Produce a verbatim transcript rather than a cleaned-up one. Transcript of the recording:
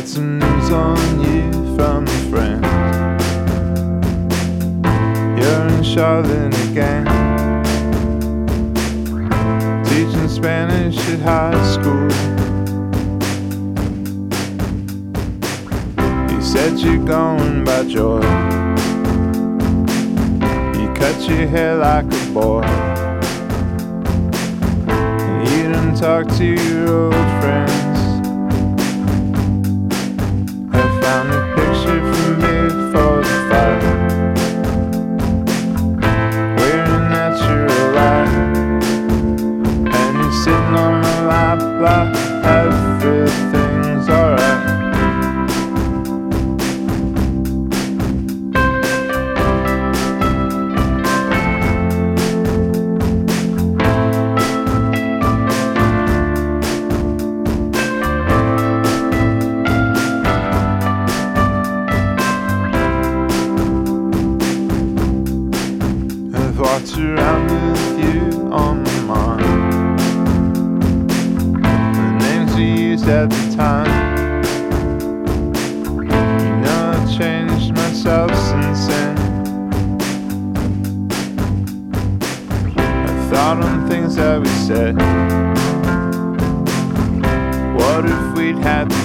Got some news on you from a friend. You're in Charlotte again, teaching Spanish at high school. You said you're going by joy. You cut your hair like a boy, and you didn't talk to your old friends. Found a picture from before the fire, wearing natural light, and you're sitting on my lap like everything's alright. Walked around with you on my mind, the names we used at the time. You know I've changed myself since then. I thought on things that we said. What if we'd had the